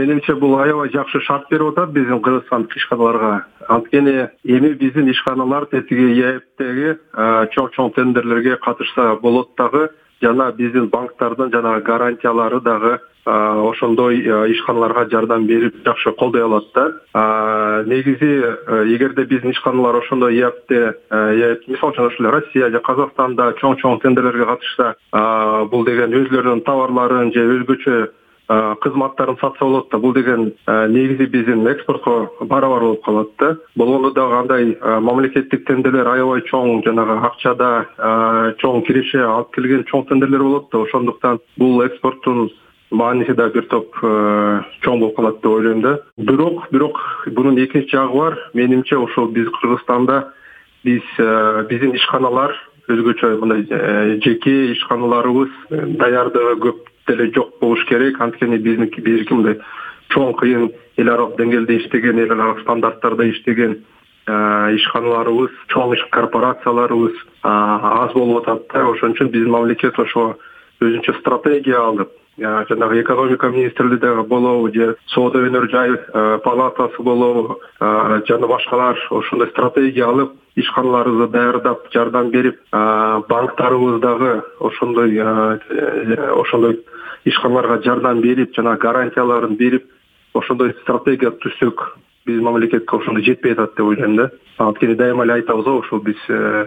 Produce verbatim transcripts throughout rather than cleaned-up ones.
менимче бул аябай жакшы шарт берип атат биздин кыргызстандык ишканаларга. Анткени эми биздин ишканалар тетиги ЕЭПтеги чоң-чоң тендерлерге катышса болот дагы, жана биздин банктардын жана гарантиялары дагы ошондой ишканаларга жардам берип жакшы колдой алат да. Негизи эгерде биздин ишканалар ошондой ЕЭПте, мисалы үчүн ошол Россия же Казакстанда чоң-чоң тендерлерге катышса, бул деген өзлөрүнүн товарларын же өзгөчө кызматтарын сатса болот да, бул деген негизи биздин экспортко барабар болуп калат да. Болгондо дагы андай мамлекеттик тендерлер аябай чоң, жанагы акчада чоң киреше алып келген чоң тендерлер болот да. Ошондуктан бул экспорттун мааниси да бир топ чоң болуп калат деп ойлойм да. Бирок, бирок бунун экинчи жагы бар. Менимче ошол биз Кыргызстанда биз биздин ишканалар өзгөчө мындай жеке ишканаларыбыз даярдыгы көп деле жок болуш керек. Анткени биздики биздики мындай чоң кыйын эл аралык деңгээлде иштеген, эл аралык стандарттарда иштеген ишканаларыбыз, чоң иш корпорацияларыбыз аз болуп атат да. Ошон үчүн биздин мамлекет ошо өзүнчө стратегия алып, жанагы экономика министрлиги болобу же соода өнөр жай палатасы болобу жана башкалар ошондой стратегия алып, ишканаларыбызды даярдап, жардам берип, банктарыбыз дагы ошондой ошондой ишканаларга жардам берип, жана гарантияларын берип, ошондой стратегия түзсөк, биздин мамлекетке ошондой жетпей атат деп ойлойм да. Анткени дайыма эле айтабыз го, ошол биз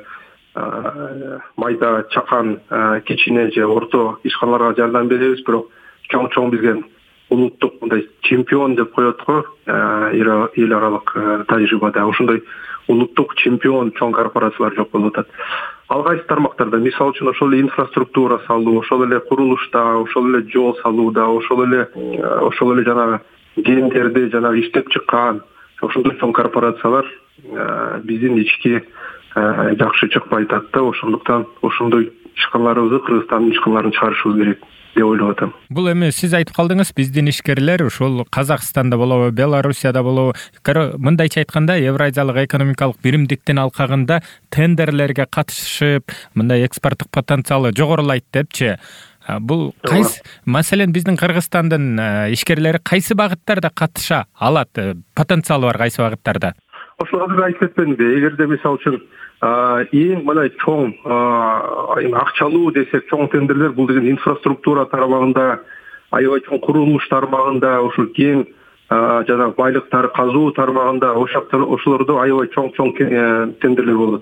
майда чакан кичине же орто ишканаларга жардам беребиз, бирок чоң-чоң бизге улуттук мындай чемпион деп коет го эл аралык тажрыйбада. Ошондой улуттук чемпион чоң корпорациялар жок болуп атат. Ал кайсы тармактарда, мисалы үчүн ошол эле инфраструктура салуу, ошол эле курулушта, ошол эле жол салууда, ошол эле ошол эле жанагы гендерди жанагы иштеп чыккан ошондой чоң корпорациялар биздин ички жакшы чыкпай атат да. Ошондуктан ошондой ишканаларыбызды, Кыргызстандын ишканаларын чыгарышыбыз керек деп ойлоп атам. Бул эми сиз айтып калдыңыз, биздин ишкерлер ушул Казакстанда болобу, Белоруссияда болобу, мындайча айтканда Евразиялык экономикалык биримдиктин алкагында тендерлерге катышып, мындай экспорттук потенциалы жогорулайт депчи. Бул кайсы, маселен биздин Кыргызстандын ишкерлери кайсы багыттарда катыша алат? Потенциалы бар кайсы багыттарда? Ошол азыр айтып кетпедимби? Эгерде мисалы үчүн эң мындай чоң акчалуу десек, чоң тендерлер бул деген инфраструктура тармагында, аябай чоң курулуш тармагында, ошол кең жана байлыктар казуу тармагында, ошолордо аябай чоң-чоң тендерлер болот.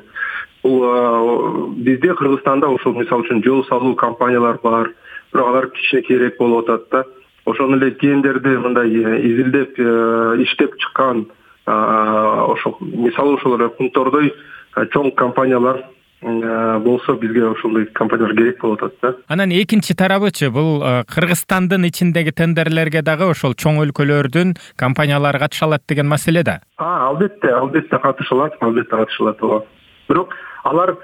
Бул бизде Кыргызстанда ошол мисалы үчүн жол салуу компаниялар бар, бирок алар кичинекейирээк болуп атат да. Ошону эле гендерди мындай изилдеп иштеп чыккан ошол мисалы ошол эле Кунтордой чоң компаниялар болсо бизге ошондой компаниялар керек болуп атат да. Анан экинчи тарабычы, бул Кыргызстандын ичиндеги тендерлерге дагы ошол чоң өлкөлөрдүн компаниялары катыша алат деген маселе да. А, албетте, албетте катыша алат, албетте катыша алат. Бирок алар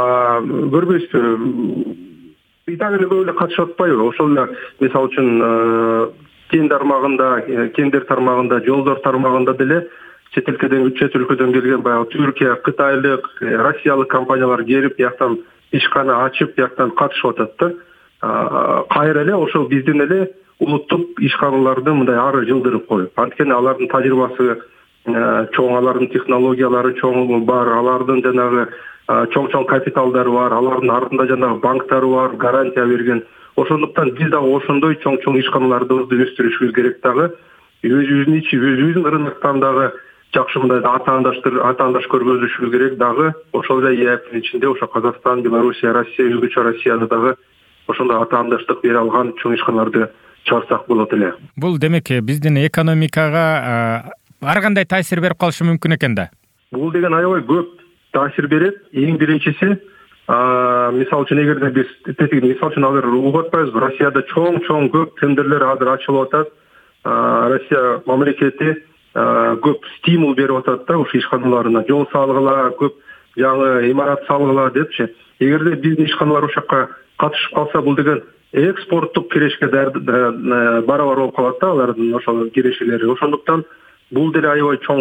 көрбөйсүзбү, бизде эле көп эле катышып атпайбы? Ошол эле мисалы үчүн кен тармагында, кендер тармагында, жолдор тармагында деле чет өлкөдөн, чет өлкөдөн келген баягы Түркия, Кытайлык, Россиялык компаниялар келип, бияктан ишкана ачып, бияктан катышып атат да. Кайра эле ошол биздин эле улуттук ишканаларды мындай ары жылдырып коюп. Анткени алардын тажрыйбасы чоң, алардын технологиялары чоң бар, алардын жанагы чоң-чоң капиталдары бар, алардын артында жанагы банктары бар, гарантия берген. Ошондуктан биз дагы ошондой чоң-чоң ишканаларды өстүрүшүбүз керек дагы. Өзүбүздүн ичи, өзүбүздүн рыноктон дагы жакшы мындай атаандаштыр, атаандаш көргөзүшүбүз керек дагы. Ошол эле ЕЭПтин ичинде ошо Казакстан, Белоруссия, Россия, өзгөчө Россияда дагы ошондой атаандаштык бере алган чоң ишканаларды чыгарсак болот эле. Бул демек биздин экономикага ар кандай таасир берип калышы мүмкүн экен да. Бул деген аябай көп таасир берет. Эң биринчиси, мисалы үчүн эгерде биз тетиги мисалы үчүн азыр угуп атпайбызбы, Россияда чоң-чоң көп тендерлер азыр ачылып атат. Россия мамлекети көп стимул берип атат да ушу ишканаларына, жол салгыла, көп жаңы имарат салгыла депчи. Эгерде биздин ишканалар ошакка катышып калса, бул деген экспорттук кирешке барабар болуп калат да алардын ошол кирешелери. Ошондуктан бул деле аябай чоң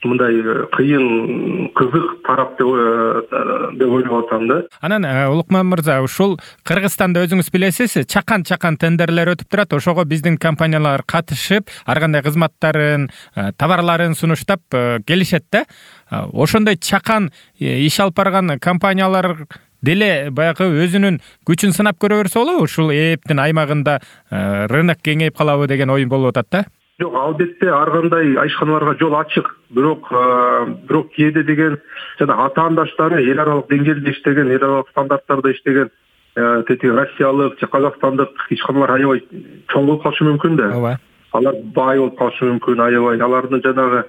мындай кыйын кызык тарап деп ойлоп атам да. Анан Улукман мырза, ушул Кыргызстанда өзүңүз билесиз, чакан чакан тендерлер өтүп турат, ошого биздин компаниялар катышып, ар кандай кызматтарын, товарларын сунуштап келишет да. Ошондой чакан иш алып барган компаниялар деле баягы өзүнүн күчүн сынап көрө берсе болобу? Ушул эптин аймагында рынок кеңейип калабы деген ой болуп атат да. Жок, албетте ар кандай ишканаларга жол ачык. Бирок бирок кээде деген жана атаандаштары эл аралык деңгээлде иштеген, эл аралык стандарттарда иштеген тетиги россиялык же казакстандык ишканалар аябай чоң болуп калышы мүмкүн да. Ооба. Алар бай болуп калышы мүмкүн, аябай. Алардын жанагы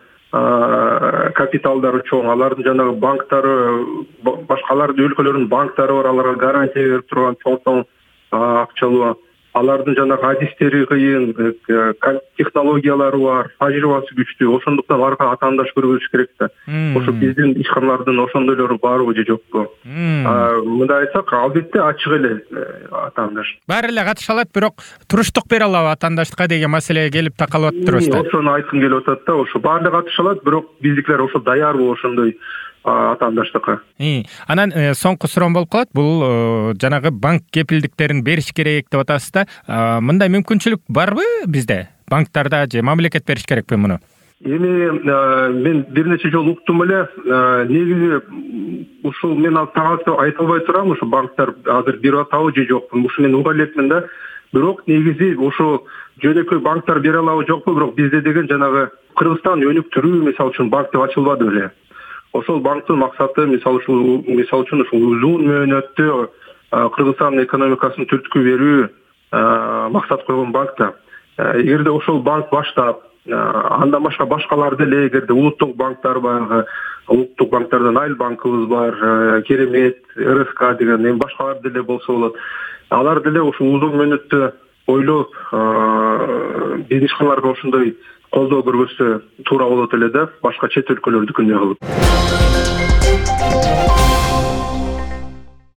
капиталдары чоң, алардын жанагы банктары, башкалардын өлкөлөрдүн банктары бар, аларга гарантия берип турган чоң-чоң акчалуу. Алардын жанагы адистери кыйын, технологиялары бар, тажрыйбасы күчтүү. Ошондуктан аларга атаандаш көрүлүш керек да. Ошо биздин ишканалардын ошондойлору барбы же жокпу? Мындай айтсак, албетте ачык эле атаандаш. Баары эле катыша алат, бирок туруштук бере алабы атаандаштыкка деген маселеге келип такалып атыптырбыз да. Ошону айткым келип атат да, ошо баары эле катыша алат, бирок биздикилер ошо даярбы ошондой атаандаштыкка. Анан соңку суроом болуп калат. Бул жанагы банк кепилдиктерин бериш керек деп атасыз да. Мындай мүмкүнчүлүк барбы бизде? Банктарда же мамлекет бериш керекпи муну? Эми мен бир нече жолу уктум эле, негизи ушул мен так айта албай турам, ушу банктар азыр берип атабы же жокпу, ушу мен уга элекмин да. Бирок негизи ошо жөнөкөй банктар бере алабы жокпу, бирок бизде деген жанагы Кыргызстан өнүктүрүү мисалы үчүн банк деп ачылбады беле. Ошол банктын максаты мисалы үчүн мисалы үчүн ушул узун мөөнөттө Кыргызстандын экономикасын түрткү берүү максат койгон банк да. Эгерде ошол банк баштап, андан башка башкалар деле, эгерде улуттук банктар бар, улуттук банктардан Айыл банкыбыз бар, Керемет, эр эс ка деген, эми башкалар деле болсо болот. Алар деле ушул узун мөөнөттө ойлоп, биздин ишканаларга ошондой колдоо көргөзсө туура болот эле да, башка чет өлкөлөрдүкүндөй кылып.